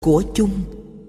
của chung.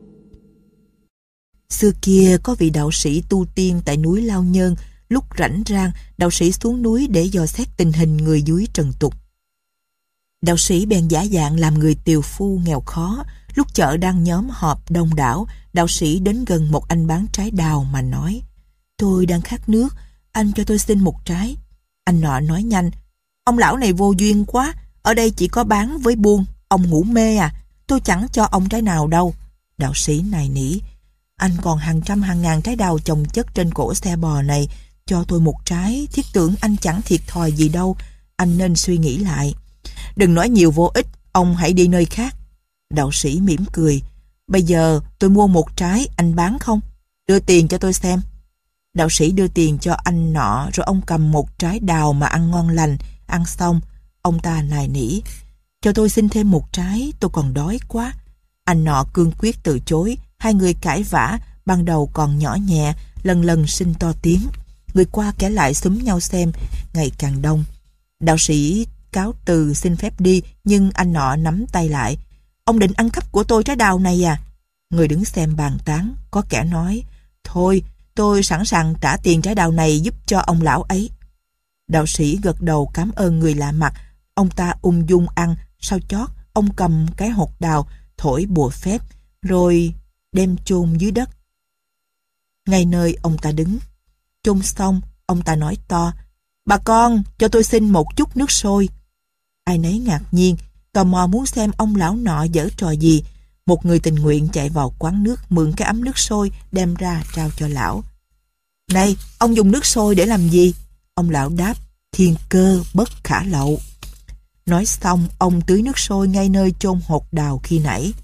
Xưa kia có vị đạo sĩ tu tiên tại núi Lao Nhơn. Lúc rảnh rang, đạo sĩ xuống núi để dò xét tình hình người dưới trần tục. Đạo sĩ bèn giả dạng làm người tiều phu nghèo khó. Lúc chợ đang nhóm họp đông đảo, đạo sĩ đến gần một anh bán trái đào mà nói: "Tôi đang khát nước, anh cho tôi xin một trái." Anh nọ nói nhanh: "Ông lão này vô duyên quá, ở đây chỉ có bán với buôn, ông ngủ mê à? Tôi chẳng cho ông trái nào đâu." Đạo sĩ nài nỉ: "Anh còn hàng trăm hàng ngàn trái đào chồng chất trên cổ xe bò này, cho tôi một trái, thiết tưởng anh chẳng thiệt thòi gì đâu, anh nên suy nghĩ lại." "Đừng nói nhiều vô ích, ông hãy đi nơi khác." Đạo sĩ mỉm cười: "Bây giờ tôi mua một trái, anh bán không? Đưa tiền cho tôi xem." Đạo sĩ đưa tiền cho anh nọ, rồi ông cầm một trái đào mà ăn ngon lành. Ăn xong, ông ta nài nỉ: "Cho tôi xin thêm một trái, tôi còn đói quá." Anh nọ cương quyết từ chối. Hai người cãi vã, ban đầu còn nhỏ nhẹ, lần lần sinh to tiếng. Người qua kẻ lại xúm nhau xem, ngày càng đông. Đạo sĩ cáo từ xin phép đi, nhưng anh nọ nắm tay lại: "Ông định ăn cắp của tôi trái đào này à?" Người đứng xem bàn tán, có kẻ nói: "Thôi, tôi sẵn sàng trả tiền trái đào này giúp cho ông lão ấy." Đạo sĩ gật đầu cảm ơn người lạ mặt. Ông ta ung dung ăn, sau chót ông cầm cái hột đào thổi bùa phép, rồi đem chôn dưới đất ngay nơi ông ta đứng. Chôn xong, ông ta nói to: "Bà con, cho tôi xin một chút nước sôi." Ai nấy ngạc nhiên, tò mò muốn xem ông lão nọ giở trò gì. Một người tình nguyện chạy vào quán nước mượn cái ấm nước sôi đem ra trao cho lão. "Này, ông dùng nước sôi để làm gì?" Ông lão đáp: "Thiên cơ bất khả lậu." Nói xong, ông tưới nước sôi ngay nơi chôn hột đào khi nãy.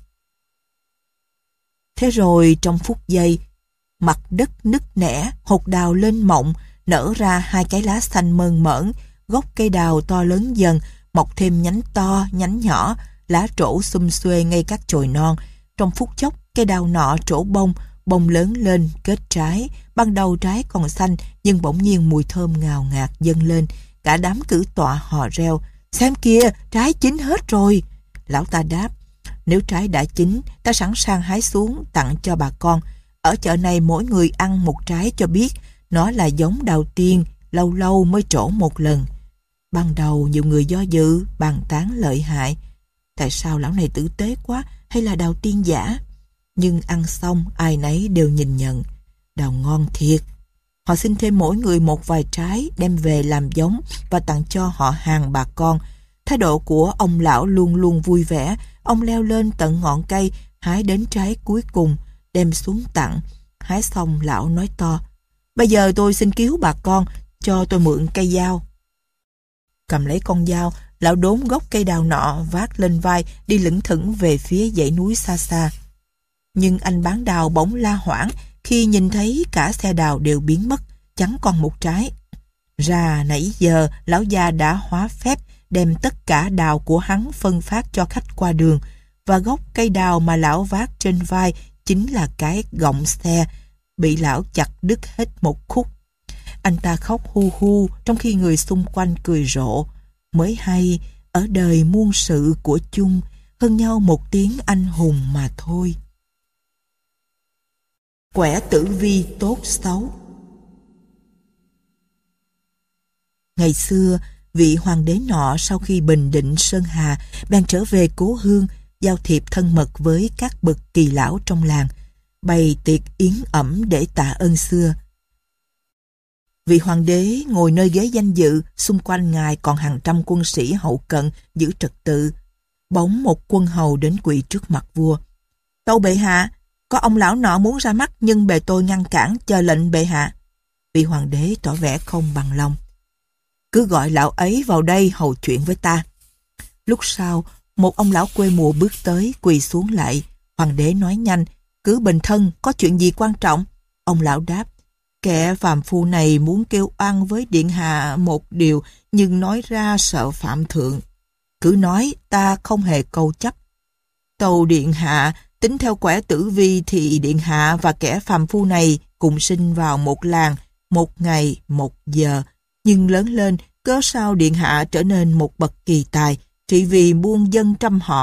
Thế rồi trong phút giây, mặt đất nứt nẻ, hột đào lên mộng, nở ra hai cái lá xanh mơn mởn. Gốc cây đào to lớn dần, mọc thêm nhánh to, nhánh nhỏ, lá trổ xum xuê ngay các chồi non. Trong phút chốc, cây đào nọ trổ bông, bông lớn lên, kết trái. Ban đầu trái còn xanh, nhưng bỗng nhiên mùi thơm ngào ngạt dâng lên. Cả đám cử tọa hò reo: "Xem kia, trái chín hết rồi." Lão ta đáp: "Nếu trái đã chín, ta sẵn sàng hái xuống tặng cho bà con. Ở chợ này mỗi người ăn một trái cho biết nó là giống đào tiên, lâu lâu mới trổ một lần." Ban đầu nhiều người do dự, bàn tán lợi hại: tại sao lão này tử tế quá, hay là đào tiên giả? Nhưng ăn xong ai nấy đều nhìn nhận: đào ngon thiệt. Họ xin thêm mỗi người một vài trái đem về làm giống và tặng cho họ hàng bà con. Thái độ của ông lão luôn luôn vui vẻ. Ông leo lên tận ngọn cây, hái đến trái cuối cùng, đem xuống tặng. Hái xong lão nói to: "Bây giờ tôi xin cứu bà con, cho tôi mượn cây dao." Cầm lấy con dao, lão đốn gốc cây đào nọ, vác lên vai, đi lững thững về phía dãy núi xa xa. Nhưng anh bán đào bỗng la hoảng khi nhìn thấy cả xe đào đều biến mất, chẳng còn một trái. Ra nãy giờ lão già đã hóa phép đem tất cả đào của hắn phân phát cho khách qua đường, và gốc cây đào mà lão vác trên vai chính là cái gọng xe bị lão chặt đứt hết một khúc. Anh ta khóc hu hu trong khi người xung quanh cười rộ. Mới hay ở đời muôn sự của chung, hơn nhau một tiếng anh hùng mà thôi. Quẻ tử vi tốt xấu. Ngày xưa, vị hoàng đế nọ sau khi bình định Sơn Hà bèn trở về cố hương, giao thiệp thân mật với các bậc kỳ lão trong làng, bày tiệc yến ẩm để tạ ơn xưa. Vị hoàng đế ngồi nơi ghế danh dự, xung quanh ngài còn hàng trăm quân sĩ hậu cận giữ trật tự. Bỗng một quân hầu đến quỳ trước mặt vua: "Tâu bệ hạ, có ông lão nọ muốn ra mắt, nhưng bề tôi ngăn cản, chờ lệnh bệ hạ." Vị hoàng đế tỏ vẻ không bằng lòng: "Cứ gọi lão ấy vào đây hầu chuyện với ta." Lúc sau, một ông lão quê mùa bước tới, quỳ xuống lại. Hoàng đế nói nhanh: "Cứ bình thân, có chuyện gì quan trọng?" Ông lão đáp: "Kẻ phàm phu này muốn kêu oan với điện hạ một điều, nhưng nói ra sợ phạm thượng. Cứ nói, ta không hề câu chấp. Tâu điện hạ, tính theo quẻ tử vi thì điện hạ và kẻ phàm phu này cùng sinh vào một làng, một ngày, một giờ. Nhưng lớn lên, cớ sao điện hạ trở nên một bậc kỳ tài, chỉ vì buôn dân trăm họ,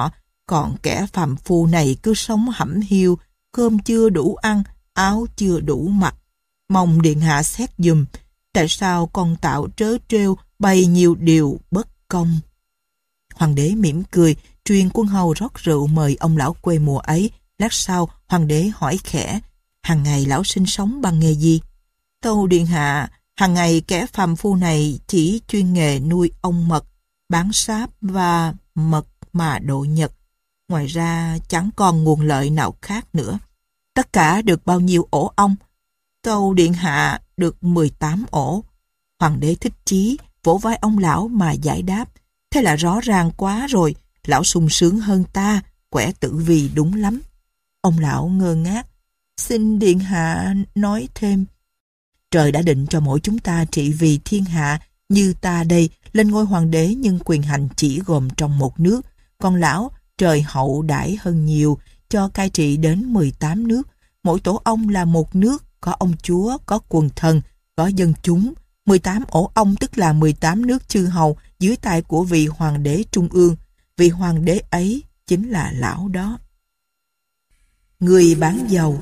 Còn kẻ phàm phu này cứ sống hẩm hiu, cơm chưa đủ ăn, áo chưa đủ mặc. Mong điện hạ xét giùm, tại sao con tạo trớ trêu bày nhiều điều bất công. Hoàng đế mỉm cười, truyền quân hầu rót rượu mời ông lão quê mùa ấy. Lát sau, hoàng đế hỏi khẽ, hàng ngày lão sinh sống bằng nghề gì? Tâu điện hạ, hàng ngày kẻ phàm phu này chỉ chuyên nghề nuôi ong mật, bán sáp và mật mà độ nhật. Ngoài ra chẳng còn nguồn lợi nào khác nữa. Tất cả được bao nhiêu ổ ong? Tâu điện hạ được 18 ổ. Hoàng đế thích chí, vỗ vai ông lão mà giải đáp. Thế là rõ ràng quá rồi, lão sung sướng hơn ta, quẻ tử vì đúng lắm. Ông lão ngơ ngác, xin điện hạ nói thêm. Trời đã định cho mỗi chúng ta trị vì thiên hạ, như ta đây lên ngôi hoàng đế nhưng quyền hành chỉ gồm trong một nước. Còn lão, trời hậu đãi hơn nhiều, cho cai trị đến 18 nước. Mỗi tổ ong là một nước, có ông chúa, có quần thần, có dân chúng. 18 ổ ong tức là 18 nước chư hầu dưới tay của vị hoàng đế trung ương. Vị hoàng đế ấy chính là lão đó. Người bán dầu.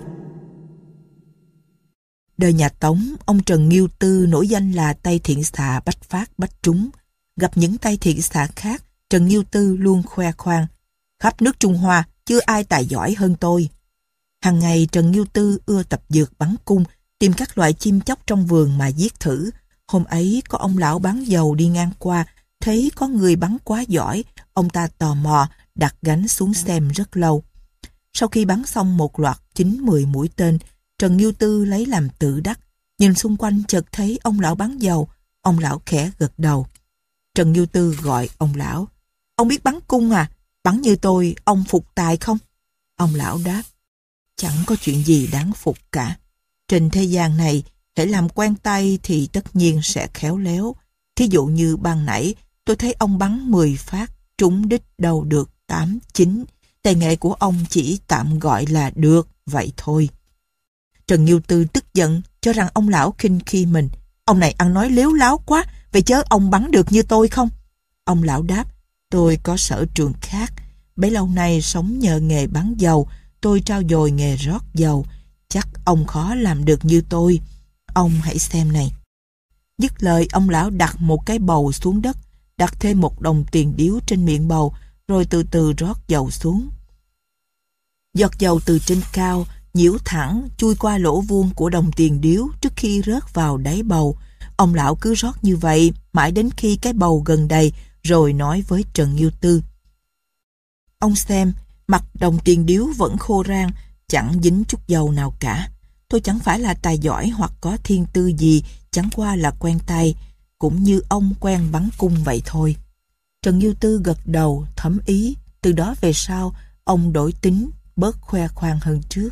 Đời nhà Tống, ông Trần Nghiêu Tư nổi danh là tay thiện xạ bách phát bách trúng. Gặp những tay thiện xạ khác, Trần Nghiêu Tư luôn khoe khoang. Khắp nước Trung Hoa, chưa ai tài giỏi hơn tôi. Hàng ngày Trần Nghiêu Tư ưa tập dượt bắn cung, tìm các loại chim chóc trong vườn mà giết thử. Hôm ấy có ông lão bán dầu đi ngang qua, thấy có người bắn quá giỏi, ông ta tò mò, đặt gánh xuống xem rất lâu. Sau khi bắn xong một loạt 9-10 mũi tên, Trần Nghiêu Tư lấy làm tự đắc, nhìn xung quanh chợt thấy ông lão bán dầu, ông lão khẽ gật đầu. Trần Nghiêu Tư gọi ông lão, ông biết bắn cung à? Bắn như tôi, ông phục tài không? Ông lão đáp, chẳng có chuyện gì đáng phục cả. Trên thế gian này, hễ làm quen tay thì tất nhiên sẽ khéo léo. Thí dụ như ban nãy, tôi thấy ông bắn 10 phát, trúng đích đâu được 8-9. Tài nghệ của ông chỉ tạm gọi là được, vậy thôi. Trần Nghiêu Tư tức giận, cho rằng ông lão khinh khi mình. Ông này ăn nói lếu láo quá, vậy chớ ông bắn được như tôi không? Ông lão đáp, tôi có sở trường khác. Bấy lâu nay sống nhờ nghề bán dầu, tôi trau dồi nghề rót dầu. Chắc ông khó làm được như tôi. Ông hãy xem này. Dứt lời, ông lão đặt một cái bầu xuống đất, đặt thêm một đồng tiền điếu trên miệng bầu, rồi từ từ rót dầu xuống. Giọt dầu từ trên cao nhiễu thẳng chui qua lỗ vuông của đồng tiền điếu trước khi rớt vào đáy bầu. Ông lão cứ rót như vậy mãi đến khi cái bầu gần đầy, rồi nói với Trần Nghiêu Tư, ông xem, mặt đồng tiền điếu vẫn khô rang, chẳng dính chút dầu nào cả. Tôi chẳng phải là tài giỏi hoặc có thiên tư gì, chẳng qua là quen tay, cũng như ông quen bắn cung vậy thôi. Trần Nghiêu Tư gật đầu, thấm ý. Từ đó về sau, ông đổi tính, bớt khoe khoang hơn trước.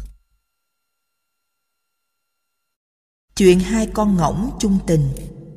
Chuyện hai con ngỗng chung tình.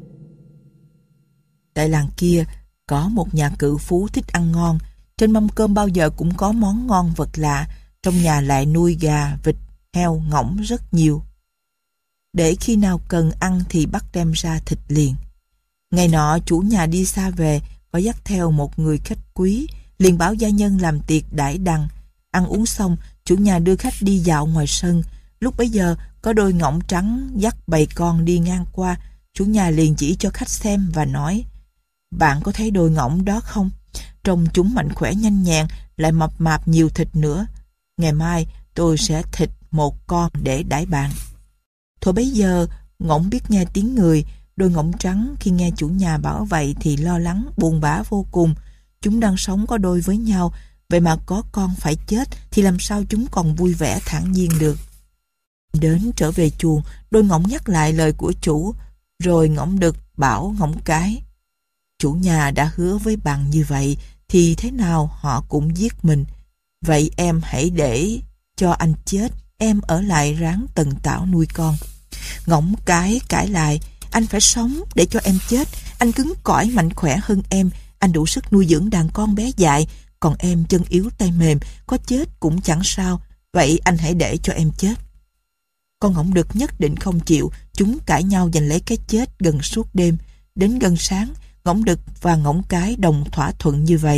Tại làng kia, có một nhà cự phú thích ăn ngon. Trên mâm cơm bao giờ cũng có món ngon vật lạ. Trong nhà lại nuôi gà, vịt, heo, ngỗng rất nhiều. Để khi nào cần ăn thì bắt đem ra thịt liền. Ngày nọ chủ nhà đi xa về, có dắt theo một người khách quý, liền bảo gia nhân làm tiệc đãi đằng. Ăn uống xong, chủ nhà đưa khách đi dạo ngoài sân. Lúc bấy giờ có đôi ngỗng trắng dắt bầy con đi ngang qua. Chủ nhà liền chỉ cho khách xem và nói, bạn có thấy đôi ngỗng đó không? Trông chúng mạnh khỏe nhanh nhẹn, lại mập mạp nhiều thịt nữa. Ngày mai tôi sẽ thịt một con để đãi bạn. Thôi bấy giờ ngỗng biết nghe tiếng người. Đôi ngỗng trắng khi nghe chủ nhà bảo vậy thì lo lắng, buồn bã vô cùng. Chúng đang sống có đôi với nhau, vậy mà có con phải chết thì làm sao chúng còn vui vẻ thản nhiên được. Đến trở về chuồng, đôi ngỗng nhắc lại lời của chủ, rồi ngỗng đực bảo ngỗng cái, chủ nhà đã hứa với bạn như vậy thì thế nào họ cũng giết mình. Vậy em hãy để cho anh chết, em ở lại ráng tần tảo nuôi con. Ngỗng cái cãi lại, anh phải sống để cho em chết. Anh cứng cỏi mạnh khỏe hơn em, anh đủ sức nuôi dưỡng đàn con bé dại, còn em chân yếu tay mềm, có chết cũng chẳng sao. Vậy anh hãy để cho em chết. Con ngỗng đực nhất định không chịu. Chúng cãi nhau giành lấy cái chết gần suốt đêm. Đến gần sáng, ngỗng đực và ngỗng cái đồng thỏa thuận như vậy.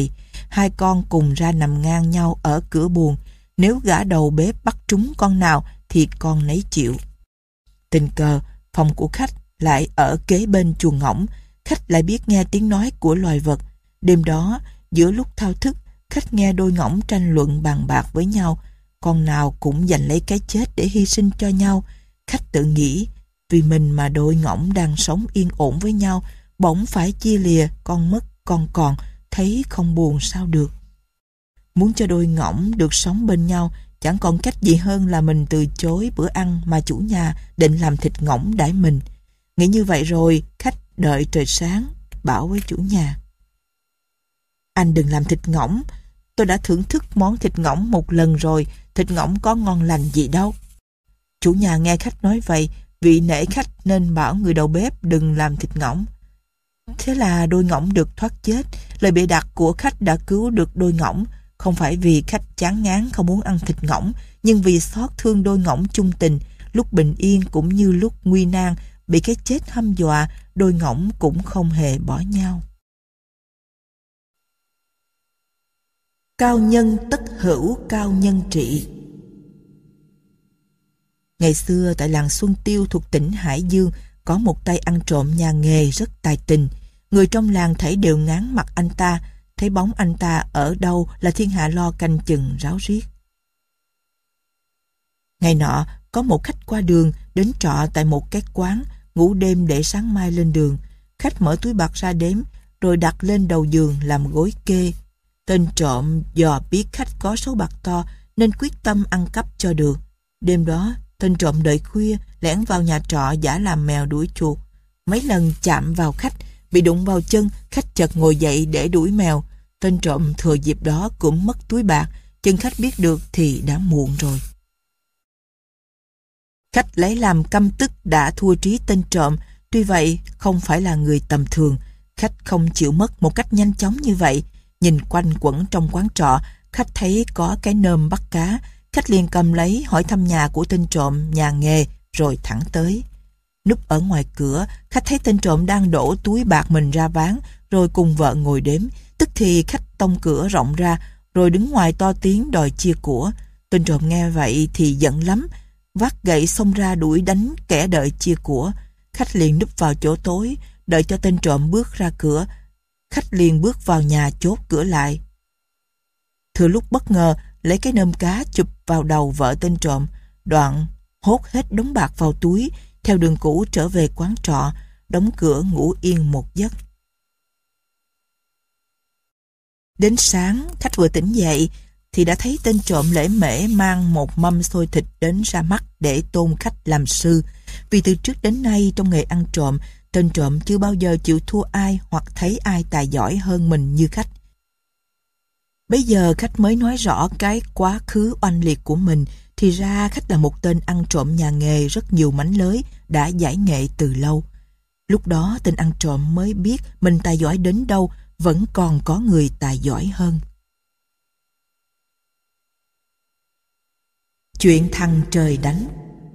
hai con cùng ra nằm ngang nhau ở cửa buồng. Nếu gã đầu bếp bắt trúng con nào thì con nấy chịu. Tình cờ, phòng của khách lại ở kế bên chuồng ngỗng. Khách lại biết nghe tiếng nói của loài vật. Đêm đó, giữa lúc thao thức, khách nghe đôi ngỗng tranh luận bàn bạc với nhau. Con nào cũng giành lấy cái chết để hy sinh cho nhau. Khách tự nghĩ, vì mình mà đôi ngỗng đang sống yên ổn với nhau, bỗng phải chia lìa, con mất, con còn, thấy không buồn sao được. Muốn cho đôi ngỗng được sống bên nhau, chẳng còn cách gì hơn là mình từ chối bữa ăn mà chủ nhà định làm thịt ngỗng đãi mình. Nghĩ như vậy rồi, khách đợi trời sáng, bảo với chủ nhà: "Anh đừng làm thịt ngỗng, tôi đã thưởng thức món thịt ngỗng một lần rồi, thịt ngỗng có ngon lành gì đâu." Chủ nhà nghe khách nói vậy, vì nể khách nên bảo người đầu bếp đừng làm thịt ngỗng. Thế là đôi ngỗng được thoát chết. Lời bịa đặt của khách đã cứu được đôi ngỗng, không phải vì khách chán ngán không muốn ăn thịt ngỗng, nhưng vì xót thương đôi ngỗng chung tình. Lúc bình yên cũng như lúc nguy nan, bị cái chết hăm dọa, đôi ngỗng cũng không hề bỏ nhau. Cao nhân tất hữu cao nhân trị. Ngày xưa tại làng Xuân Tiêu thuộc tỉnh Hải Dương, có một tay ăn trộm nhà nghề rất tài tình. Người trong làng thấy đều ngán mặt anh ta, thấy bóng anh ta ở đâu là thiên hạ lo canh chừng ráo riết. Ngày nọ, có một khách qua đường đến trọ tại một cái quán, ngủ đêm để sáng mai lên đường. Khách mở túi bạc ra đếm, rồi đặt lên đầu giường làm gối kê. Tên trộm dò biết khách có số bạc to nên quyết tâm ăn cắp cho được. Đêm đó, tên trộm đợi khuya lẻn vào nhà trọ giả làm mèo đuổi chuột. Mấy lần chạm vào khách, bị đụng vào chân, khách chợt ngồi dậy để đuổi mèo. Tên trộm thừa dịp đó cũng mất túi bạc, chân khách biết được thì đã muộn rồi. Khách lấy làm căm tức đã thua trí tên trộm, tuy vậy không phải là người tầm thường. Khách không chịu mất một cách nhanh chóng như vậy. Nhìn quanh quẩn trong quán trọ, khách thấy có cái nơm bắt cá. Khách liền cầm lấy hỏi thăm nhà của tên trộm nhà nghề rồi thẳng tới. Núp ở ngoài cửa, khách thấy tên trộm đang đổ túi bạc mình ra ván rồi cùng vợ ngồi đếm. Tức thì khách tông cửa rộng ra rồi đứng ngoài to tiếng đòi chia của. Tên trộm nghe vậy thì giận lắm, vác gậy xông ra đuổi đánh kẻ đợi chia của. Khách liền núp vào chỗ tối, đợi cho tên trộm bước ra cửa. Khách liền bước vào nhà chốt cửa lại. Thừa lúc bất ngờ, lấy cái nơm cá chụp vào đầu vợ tên trộm, đoạn hốt hết đống bạc vào túi, theo đường cũ trở về quán trọ, đóng cửa ngủ yên một giấc. Đến sáng, khách vừa tỉnh dậy thì đã thấy tên trộm lễ mễ mang một mâm xôi thịt đến ra mắt để tôn khách làm sư. Vì từ trước đến nay trong nghề ăn trộm, tên trộm chưa bao giờ chịu thua ai hoặc thấy ai tài giỏi hơn mình như khách. Bây giờ khách mới nói rõ cái quá khứ oanh liệt của mình, thì ra khách là một tên ăn trộm nhà nghề rất nhiều mánh lới, đã giải nghệ từ lâu. Lúc đó tên ăn trộm mới biết mình tài giỏi đến đâu, vẫn còn có người tài giỏi hơn. Chuyện thằng trời đánh.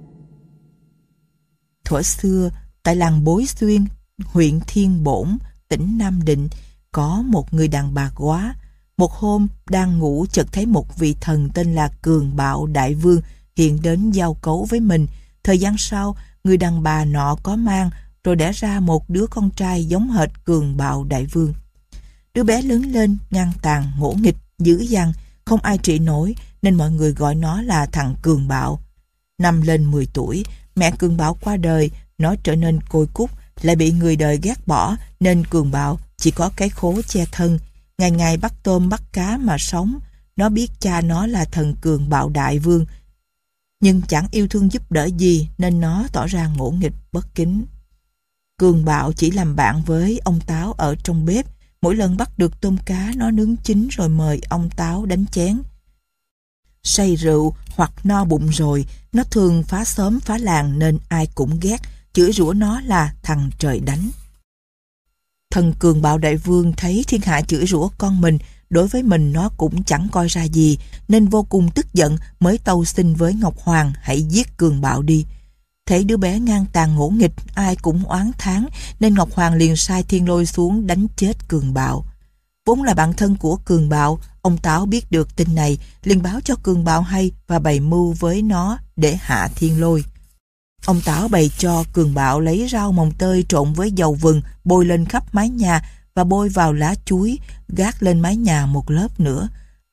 Thuở xưa, tại làng Bối Xuyên, huyện Thiên Bổn, tỉnh Nam Định, có một người đàn bà góa. Một hôm, đang ngủ chợt thấy một vị thần tên là Cường Bạo Đại Vương hiện đến giao cấu với mình. Thời gian sau, người đàn bà nọ có mang, rồi đẻ ra một đứa con trai giống hệt Cường Bạo Đại Vương. Đứa bé lớn lên, ngang tàn, ngỗ nghịch, dữ dằn, không ai trị nổi, nên mọi người gọi nó là thằng Cường Bạo. Năm lên 10 tuổi, mẹ Cường Bạo qua đời, nó trở nên côi cút, lại bị người đời ghét bỏ, nên Cường Bạo chỉ có cái khố che thân. Ngày ngày bắt tôm bắt cá mà sống. Nó biết cha nó là thần Cường Bạo Đại Vương, nhưng chẳng yêu thương giúp đỡ gì nên nó tỏ ra ngỗ nghịch bất kính. Cường Bạo chỉ làm bạn với ông Táo ở trong bếp. Mỗi lần bắt được tôm cá, nó nướng chín rồi mời ông Táo đánh chén. Say rượu hoặc no bụng rồi, nó thường phá xóm phá làng nên ai cũng ghét, chửi rủa nó là thằng trời đánh. Thần Cường Bạo Đại Vương thấy thiên hạ chửi rủa con mình, đối với mình nó cũng chẳng coi ra gì, nên vô cùng tức giận mới tâu xin với Ngọc Hoàng hãy giết Cường Bạo đi. Thấy đứa bé ngang tàn ngỗ nghịch, ai cũng oán thán, nên Ngọc Hoàng liền sai thiên lôi xuống đánh chết Cường Bạo. vốn là bạn thân của Cường Bạo. Ông Táo biết được tin này, liền báo cho Cường Bạo hay và bày mưu với nó để hạ Thiên Lôi. Ông Táo bày cho Cường Bạo lấy rau mồng tơi trộn với dầu vừng bôi lên khắp mái nhà và bôi vào lá chuối, gác lên mái nhà một lớp nữa.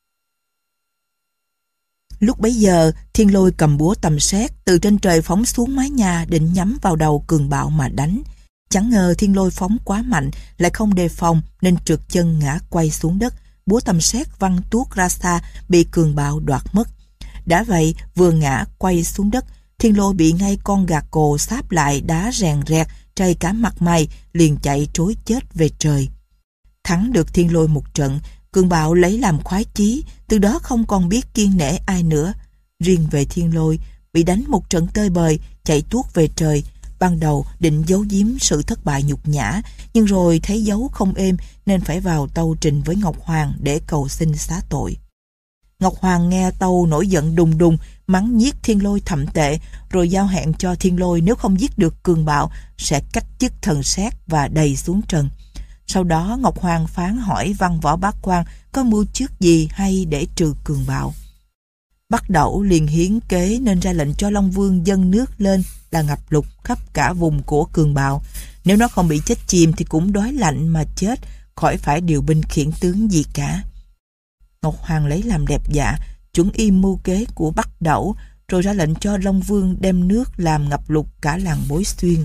Lúc bấy giờ, Thiên Lôi cầm búa tầm sét từ trên trời phóng xuống mái nhà định nhắm vào đầu Cường Bạo mà đánh. Chẳng ngờ Thiên Lôi phóng quá mạnh, lại không đề phòng nên trượt chân ngã quay xuống đất. Búa tầm sét văng tuốt ra xa, bị Cường Bạo đoạt mất. Đã vậy, vừa ngã quay xuống đất, Thiên Lôi bị ngay con gà cồ xáp lại đá rèn rẹt, trầy cả mặt mày, liền chạy trối chết về trời. Thắng được Thiên Lôi một trận, Cường Bạo lấy làm khoái chí, từ đó không còn biết kiêng nể ai nữa. Riêng về Thiên Lôi, bị đánh một trận tơi bời, chạy tuốt về trời. Ban đầu định giấu giếm sự thất bại nhục nhã, nhưng rồi thấy giấu không êm nên phải vào tâu trình với Ngọc Hoàng để cầu xin xá tội. Ngọc Hoàng nghe tâu nổi giận đùng đùng, mắng nhiếc Thiên Lôi thậm tệ, rồi giao hẹn cho Thiên Lôi nếu không giết được Cường Bạo sẽ cách chức thần sát và đày xuống trần. Sau đó Ngọc Hoàng phán hỏi văn võ bá quan có mưu trước gì hay để trừ Cường Bạo. Bắc Đẩu liền hiến kế nên ra lệnh cho Long Vương dâng nước lên là ngập lụt khắp cả vùng của Cường Bạo. Nếu nó không bị chết chìm thì cũng đói lạnh mà chết, khỏi phải điều binh khiển tướng gì cả. Ngọc Hoàng lấy làm đẹp dạ, chuẩn y mưu kế của Bắc Đẩu, rồi ra lệnh cho Long Vương đem nước làm ngập lụt cả làng Bối Xuyên.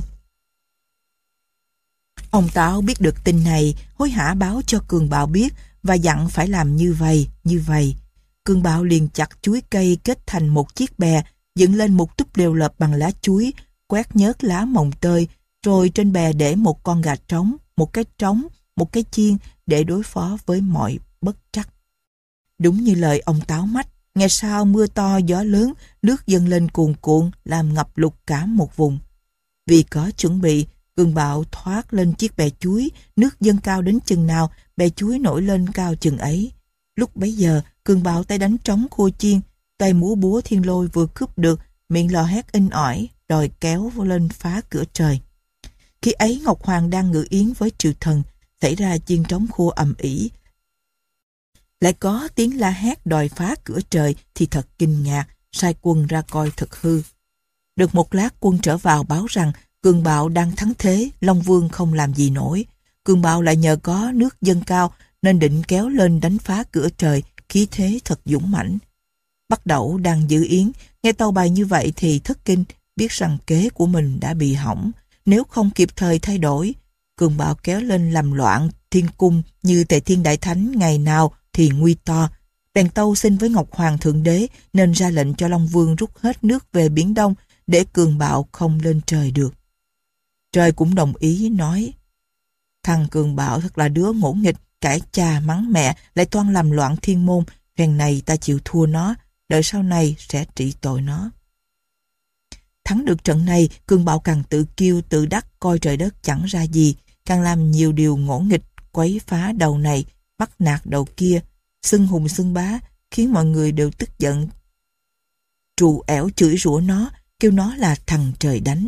Ông Táo biết được tin này, hối hả báo cho Cường Bạo biết và dặn phải làm như vậy, như vậy. Cường Bạo liền chặt chuối cây kết thành một chiếc bè, dựng lên một túp lều lợp bằng lá chuối, quét nhớt lá mồng tơi, rồi trên bè để một con gà trống, một cái trống, một cái chiên để đối phó với mọi bất trắc. Đúng như lời ông Táo mách, ngày sau mưa to gió lớn, nước dâng lên cuồn cuộn làm ngập lụt cả một vùng. Vì có chuẩn bị, Cường Bạo thoát lên chiếc bè chuối, nước dâng cao đến chừng nào, bè chuối nổi lên cao chừng ấy. Lúc bấy giờ, Cường Bạo tay đánh trống khua chiên, tay múa búa Thiên Lôi vừa cướp được, miệng lò hét inh ỏi, đòi kéo lên phá cửa trời. Khi ấy Ngọc Hoàng đang ngự yến với triều thần, xảy ra chiên trống khua ầm ĩ. Lại có tiếng la hét đòi phá cửa trời thì thật kinh ngạc, sai quân ra coi thật hư. Được một lát quân trở vào báo rằng Cường Bạo đang thắng thế, Long Vương không làm gì nổi. Cường Bạo lại nhờ có nước dâng cao nên định kéo lên đánh phá cửa trời, khí thế thật dũng mãnh. Bắc Đẩu đang giữ yến, nghe tâu bày như vậy thì thất kinh, biết rằng kế của mình đã bị hỏng. Nếu không kịp thời thay đổi, Cường Bạo kéo lên làm loạn thiên cung như Tề Thiên Đại Thánh ngày nào thì nguy to. Bèn tâu xin với Ngọc Hoàng Thượng Đế nên ra lệnh cho Long Vương rút hết nước về Biển Đông để Cường Bạo không lên trời được. Trời cũng đồng ý nói: thằng Cường Bạo thật là đứa ngỗ nghịch, cãi cha mắng mẹ, lại toan làm loạn thiên môn. Phen này ta chịu thua nó, đợi sau này sẽ trị tội nó. Thắng được trận này, Cường Bạo càng tự kiêu tự đắc, coi trời đất chẳng ra gì, càng làm nhiều điều ngỗ nghịch, quấy phá đầu này, bắt nạt đầu kia, xưng hùng xưng bá, khiến mọi người đều tức giận, trù ẻo chửi rủa nó, kêu nó là thằng trời đánh.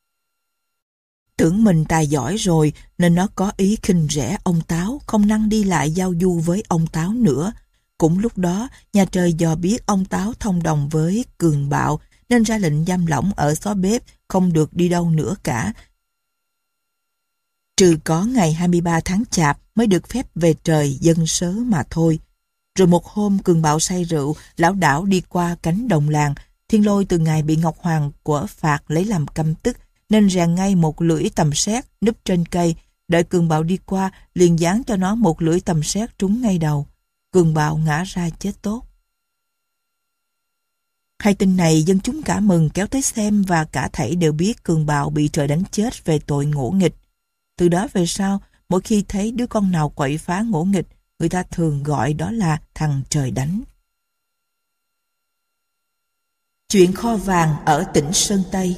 Tưởng mình tài giỏi rồi nên nó có ý khinh rẻ ông Táo, không năng đi lại giao du với ông Táo nữa. Cũng lúc đó, nhà trời dò biết ông Táo thông đồng với Cường Bạo nên ra lệnh giam lỏng ở xó bếp, không được đi đâu nữa cả. Trừ có ngày 23 tháng Chạp mới được phép về trời dân sớ mà thôi. Rồi một hôm Cường Bạo say rượu, lảo đảo đi qua cánh đồng làng. Thiên Lôi từ ngày bị Ngọc Hoàng quở phạt lấy làm căm tức, nên rèn ngay một lưỡi tầm sét núp trên cây. Đợi Cường Bạo đi qua, liền giáng cho nó một lưỡi tầm sét trúng ngay đầu. Cường Bạo ngã ra chết tốt. Hay tin này dân chúng cả mừng kéo tới xem, và cả thảy đều biết Cường Bạo bị trời đánh chết về tội ngỗ nghịch. Từ đó về sau, mỗi khi thấy đứa con nào quậy phá ngỗ nghịch, người ta thường gọi đó là thằng trời đánh. Chuyện kho vàng ở tỉnh Sơn Tây.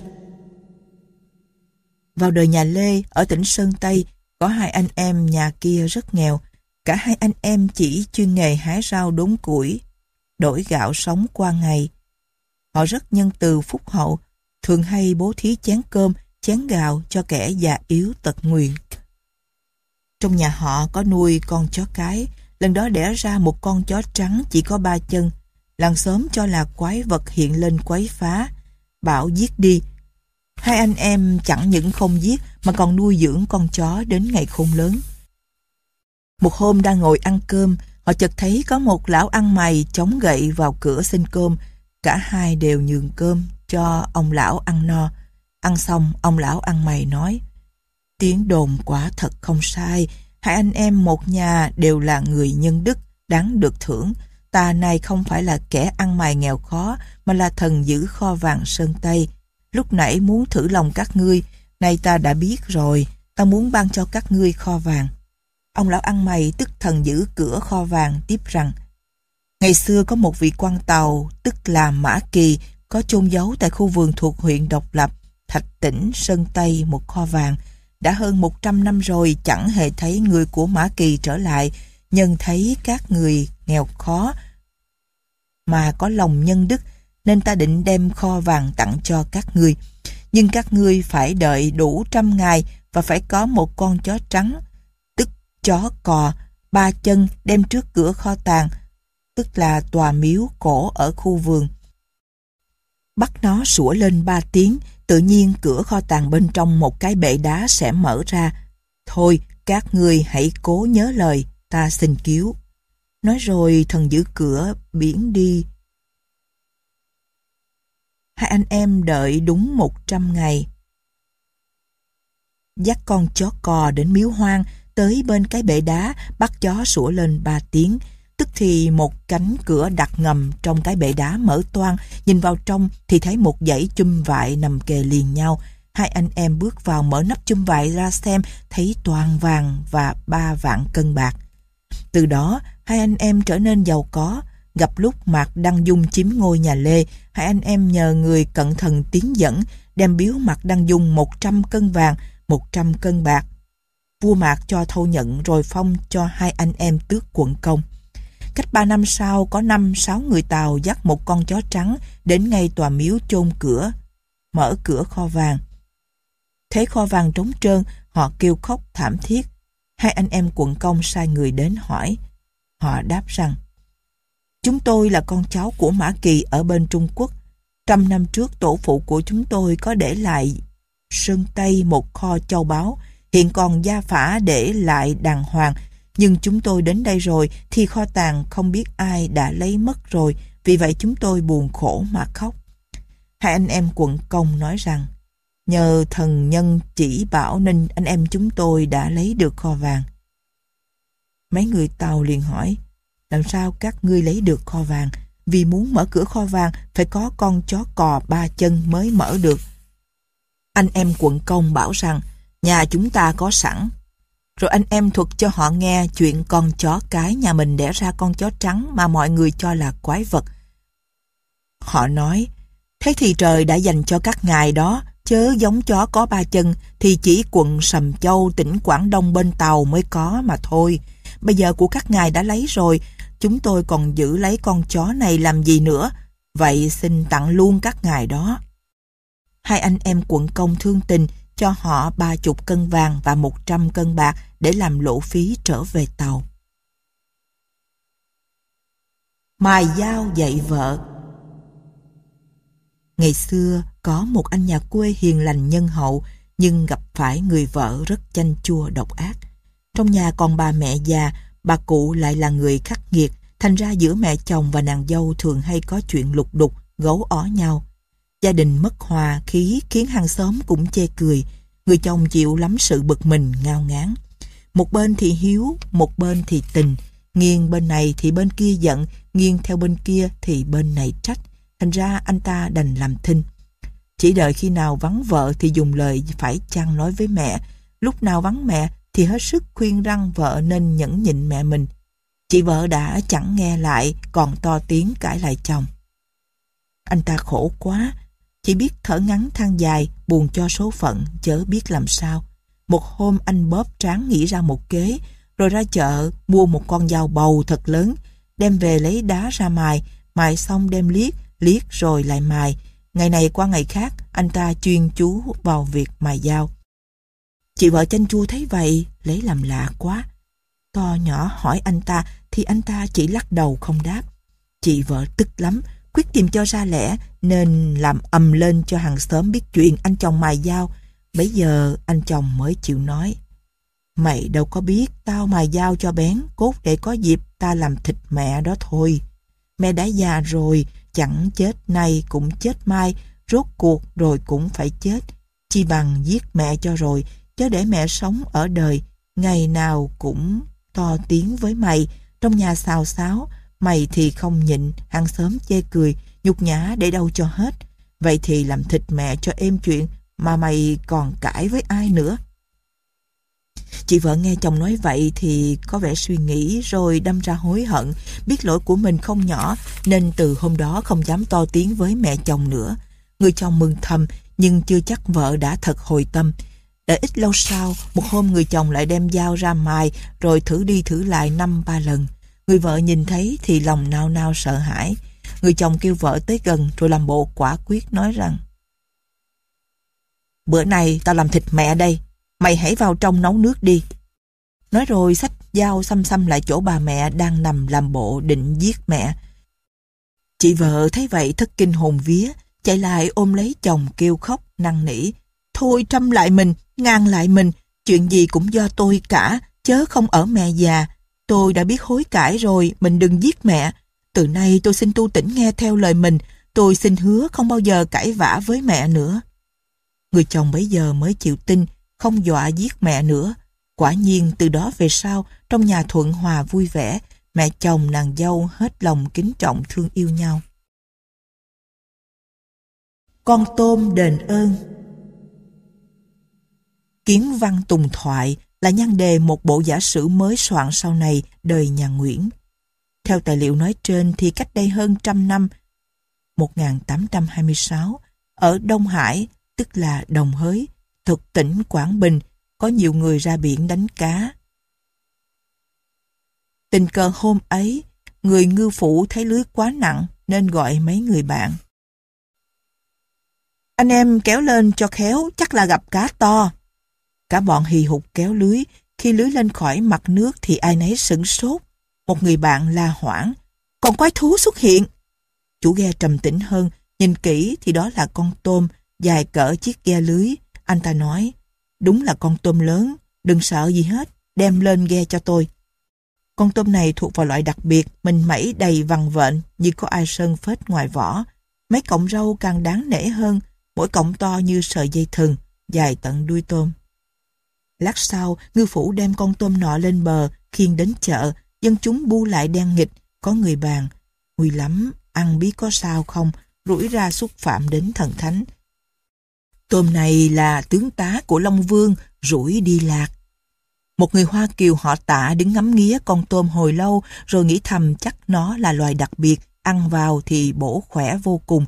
Vào đời nhà Lê, ở tỉnh Sơn Tây, có hai anh em nhà kia rất nghèo. Cả hai anh em chỉ chuyên nghề hái rau đốn củi, đổi gạo sống qua ngày. Họ rất nhân từ phúc hậu, thường hay bố thí chén cơm, chén gạo cho kẻ già yếu tật nguyền. Trong nhà họ có nuôi con chó cái, lần đó đẻ ra một con chó trắng chỉ có 3 chân. Làng xóm cho là quái vật hiện lên quấy phá, bảo giết đi. Hai anh em chẳng những không giết mà còn nuôi dưỡng con chó đến ngày khôn lớn. Một hôm đang ngồi ăn cơm, họ chợt thấy có một lão ăn mày chống gậy vào cửa xin cơm. Cả hai đều nhường cơm cho ông lão ăn no. Ăn xong, ông lão ăn mày nói: tiếng đồn quả thật không sai. Hai anh em một nhà đều là người nhân đức, đáng được thưởng. Ta này không phải là kẻ ăn mày nghèo khó, mà là thần giữ kho vàng Sơn Tây. Lúc nãy muốn thử lòng các ngươi, nay ta đã biết rồi. Ta muốn ban cho các ngươi kho vàng. Ông lão ăn mày tức thần giữ cửa kho vàng tiếp rằng: ngày xưa có một vị quan Tàu, tức là Mã Kỳ, có chôn giấu tại khu vườn thuộc huyện Độc Lập, Thạch Tỉnh, Sơn Tây một kho vàng. Đã hơn 100 năm rồi chẳng hề thấy người của Mã Kỳ trở lại. Nhân thấy các người nghèo khó mà có lòng nhân đức, nên ta định đem kho vàng tặng cho các ngươi. Nhưng các ngươi phải đợi đủ 100 ngày và phải có một con chó trắng, tức chó cò, 3 chân đem trước cửa kho tàng, tức là tòa miếu cổ ở khu vườn. Bắt nó sủa lên 3 tiếng, tự nhiên cửa kho tàng bên trong một cái bệ đá sẽ mở ra. Thôi, các ngươi hãy cố nhớ lời, ta xin cứu. Nói rồi thần giữ cửa biến đi. Hai anh em đợi đúng 100 ngày. Dắt con chó cò đến miếu hoang, tới bên cái bệ đá, bắt chó sủa lên 3 tiếng. Tức thì một cánh cửa đặt ngầm trong cái bệ đá mở toang, nhìn vào trong thì thấy một dãy chum vại nằm kề liền nhau. Hai anh em bước vào mở nắp chum vại ra xem, thấy toàn vàng và 3 vạn cân bạc. Từ đó, hai anh em trở nên giàu có. Gặp lúc Mạc Đăng Dung chiếm ngôi nhà Lê, hai anh em nhờ người cận thần tiến dẫn, đem biếu Mạc Đăng Dung 100 cân vàng, 100 cân bạc. Vua Mạc cho thâu nhận rồi phong cho hai anh em tước quận công. Cách 3 năm sau, có 5-6 người Tàu dắt một con chó trắng đến ngay tòa miếu chôn cửa, mở cửa kho vàng. Thấy kho vàng trống trơn, họ kêu khóc thảm thiết. Hai anh em quận công sai người đến hỏi. Họ đáp rằng: chúng tôi là con cháu của Mã Kỳ ở bên Trung Quốc. 100 năm trước tổ phụ của chúng tôi có để lại Sơn Tây một kho châu báu, hiện còn gia phả để lại đàng hoàng. Nhưng chúng tôi đến đây rồi thì kho tàng không biết ai đã lấy mất rồi, vì vậy chúng tôi buồn khổ mà khóc. Hai anh em quận công nói rằng: nhờ thần nhân chỉ bảo nên anh em chúng tôi đã lấy được kho vàng. Mấy người Tàu liền hỏi: làm sao các ngươi lấy được kho vàng? Vì muốn mở cửa kho vàng phải có con chó cò 3 chân mới mở được. Anh em quận công bảo rằng nhà chúng ta có sẵn. Rồi anh em thuật cho họ nghe chuyện con chó cái nhà mình đẻ ra con chó trắng mà mọi người cho là quái vật. Họ nói: thế thì trời đã dành cho các ngài đó, chớ giống chó có 3 chân thì chỉ quận Sầm Châu, tỉnh Quảng Đông bên Tàu mới có mà thôi. Bây giờ của các ngài đã lấy rồi, chúng tôi còn giữ lấy con chó này làm gì nữa? Vậy xin tặng luôn các ngài đó. Hai anh em quận công thương tình, cho họ 30 cân vàng và 100 cân bạc để làm lộ phí trở về Tàu. Mài dao dạy vợ. Ngày xưa có một anh nhà quê hiền lành nhân hậu, nhưng gặp phải người vợ rất chanh chua độc ác. Trong nhà còn bà mẹ già, bà cụ lại là người khắc nghiệt, thành ra giữa mẹ chồng và nàng dâu thường hay có chuyện lục đục, gấu ó nhau. Gia đình mất hòa khí khiến hàng xóm cũng chê cười. Người chồng chịu lắm sự bực mình ngao ngán. Một bên thì hiếu, một bên thì tình. Nghiêng bên này thì bên kia giận, nghiêng theo bên kia thì bên này trách. Thành ra anh ta đành làm thinh. Chỉ đợi khi nào vắng vợ thì dùng lời phải chăng nói với mẹ. Lúc nào vắng mẹ thì hết sức khuyên răn vợ nên nhẫn nhịn mẹ mình. Chị vợ đã chẳng nghe lại, còn to tiếng cãi lại chồng. Anh ta khổ quá, chỉ biết thở ngắn than dài, buồn cho số phận, chớ biết làm sao. Một hôm anh bóp trán nghĩ ra một kế, rồi ra chợ mua một con dao bầu thật lớn, đem về lấy đá ra mài, mài xong đem liếc rồi lại mài. Ngày này qua ngày khác, anh ta chuyên chú vào việc mài dao. Chị vợ chanh chua thấy vậy, lấy làm lạ quá. To nhỏ hỏi anh ta thì anh ta chỉ lắc đầu không đáp. Chị vợ tức lắm, quyết tìm cho ra lẽ nên làm ầm lên cho hàng xóm biết chuyện anh chồng mài dao. Bấy giờ anh chồng mới chịu nói: "Mày đâu có biết tao mài dao cho bén, cốt để có dịp ta làm thịt mẹ đó thôi. Mẹ đã già rồi, chẳng chết nay cũng chết mai, rốt cuộc rồi cũng phải chết. Chi bằng giết mẹ cho rồi, chớ để mẹ sống ở đời, ngày nào cũng to tiếng với mày, trong nhà xào xáo, mày thì không nhịn, hàng xóm chê cười, nhục nhã để đâu cho hết. Vậy thì làm thịt mẹ cho êm chuyện, mà mày còn cãi với ai nữa?" Chị vợ nghe chồng nói vậy thì có vẻ suy nghĩ rồi đâm ra hối hận, biết lỗi của mình không nhỏ nên từ hôm đó không dám to tiếng với mẹ chồng nữa. Người chồng mừng thầm nhưng chưa chắc vợ đã thật hồi tâm. Để ít lâu sau, một hôm người chồng lại đem dao ra mài rồi thử đi thử lại 5-3 lần. Người vợ nhìn thấy thì lòng nao nao sợ hãi. Người chồng kêu vợ tới gần rồi làm bộ quả quyết nói rằng: "Bữa nay tao làm thịt mẹ đây, mày hãy vào trong nấu nước đi." Nói rồi xách dao xăm xăm lại chỗ bà mẹ đang nằm làm bộ định giết mẹ. Chị vợ thấy vậy thất kinh hồn vía, chạy lại ôm lấy chồng kêu khóc năn nỉ: "Thôi trăm lại mình, ngàn lại mình, chuyện gì cũng do tôi cả, chớ không ở mẹ già. Tôi đã biết hối cải rồi, mình đừng giết mẹ. Từ nay tôi xin tu tỉnh nghe theo lời mình, tôi xin hứa không bao giờ cãi vã với mẹ nữa." Người chồng bấy giờ mới chịu tin, không dọa giết mẹ nữa. Quả nhiên từ đó về sau, trong nhà thuận hòa vui vẻ, mẹ chồng nàng dâu hết lòng kính trọng thương yêu nhau. Con tôm đền ơn. Kiến văn tùng thoại là nhan đề một bộ giả sử mới soạn sau này đời nhà Nguyễn. Theo tài liệu nói trên thì cách đây hơn 100 năm, 1826, ở Đông Hải, tức là Đồng Hới, thuộc tỉnh Quảng Bình, có nhiều người ra biển đánh cá. Tình cờ hôm ấy, người ngư phủ thấy lưới quá nặng nên gọi mấy người bạn: "Anh em kéo lên cho khéo, chắc là gặp cá to." Cả bọn hì hục kéo lưới. Khi lưới lên khỏi mặt nước thì ai nấy sửng sốt. Một người bạn la hoảng: "Còn quái thú xuất hiện!" Chủ ghe trầm tĩnh hơn, nhìn kỹ thì đó là con tôm dài cỡ chiếc ghe lưới. Anh ta nói: "Đúng là con tôm lớn, đừng sợ gì hết, đem lên ghe cho tôi." Con tôm này thuộc vào loại đặc biệt, mình mẩy đầy vằn vện như có ai sơn phết ngoài vỏ. Mấy cọng râu càng đáng nể hơn, mỗi cọng to như sợi dây thừng, dài tận đuôi tôm. Lát sau, ngư phủ đem con tôm nọ lên bờ, khiêng đến chợ, dân chúng bu lại đen nghịch, có người bàn: "Nguy lắm, ăn biết có sao không, rủi ra xúc phạm đến thần thánh. Tôm này là tướng tá của Long Vương, rủi đi lạc." Một người Hoa Kiều họ Tạ đứng ngắm nghía con tôm hồi lâu rồi nghĩ thầm chắc nó là loài đặc biệt, ăn vào thì bổ khỏe vô cùng.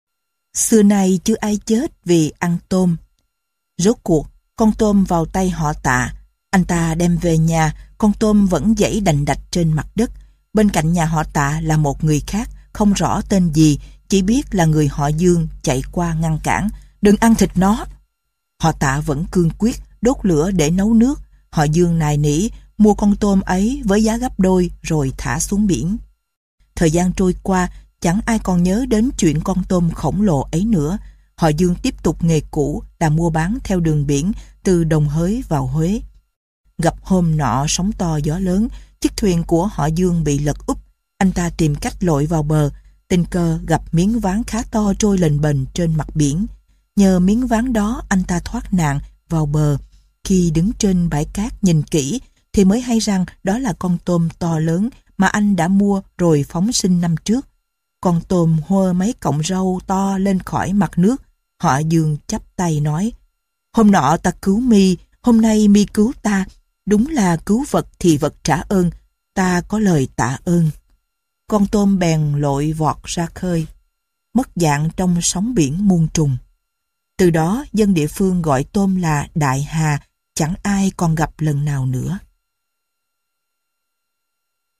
Xưa nay chưa ai chết vì ăn tôm. Rốt cuộc, con tôm vào tay họ Tạ. Anh ta đem về nhà, con tôm vẫn giãy đành đạch trên mặt đất. Bên cạnh nhà họ Tạ là một người khác, không rõ tên gì, chỉ biết là người họ Dương chạy qua ngăn cản: "Đừng ăn thịt nó." Họ Tạ vẫn cương quyết, đốt lửa để nấu nước. Họ Dương nài nỉ, mua con tôm ấy với giá gấp đôi rồi thả xuống biển. Thời gian trôi qua, chẳng ai còn nhớ đến chuyện con tôm khổng lồ ấy nữa. Họ Dương tiếp tục nghề cũ là mua bán theo đường biển từ Đồng Hới vào Huế. Gặp hôm nọ sóng to gió lớn, chiếc thuyền của họ Dương bị lật úp. Anh ta tìm cách lội vào bờ, tình cờ gặp miếng ván khá to trôi lềnh bềnh trên mặt biển. Nhờ miếng ván đó anh ta thoát nạn vào bờ. Khi đứng trên bãi cát nhìn kỹ thì mới hay rằng đó là con tôm to lớn mà anh đã mua rồi phóng sinh năm trước. Con tôm hơ mấy cọng râu to lên khỏi mặt nước. Họ Dương chắp tay nói: "Hôm nọ ta cứu mi, hôm nay mi cứu ta. Đúng là cứu vật thì vật trả ơn, ta có lời tạ ơn." Con tôm bèn lội vọt ra khơi, mất dạng trong sóng biển muôn trùng. Từ đó dân địa phương gọi tôm là Đại Hà, chẳng ai còn gặp lần nào nữa.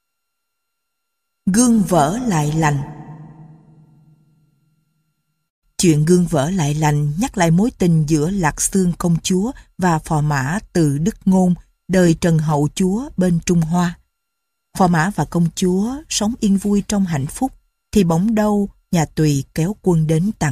Gương vỡ lại lành. Chuyện gương vỡ lại lành nhắc lại mối tình giữa Lạc Xương công chúa và phò mã từ Đức Ngôn, đời Trần Hậu chúa bên Trung Hoa. Phò mã và công chúa sống yên vui trong hạnh phúc, thì bỗng đâu nhà Tùy kéo quân đến tặng